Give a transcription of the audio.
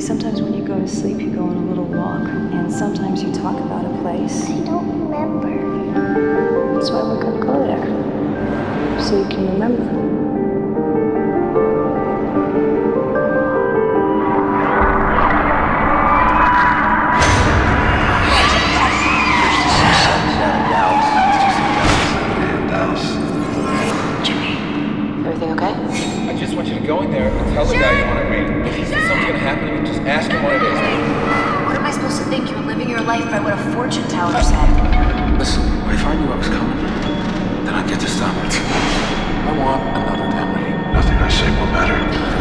sometimes when you go to sleep, you go on a little walk, and sometimes you talk about a place. I don't remember. That's why we're gonna go there, so you can remember. Everything okay? I just want you to go in there and tell the guy you want to meet. If he says something's gonna happen to me, just ask him what it is. What am I supposed to think? You're living your life by what a fortune teller said. Listen, if I knew I was coming, then I'd get to stop it. I want another damn meeting. Nothing I say will matter.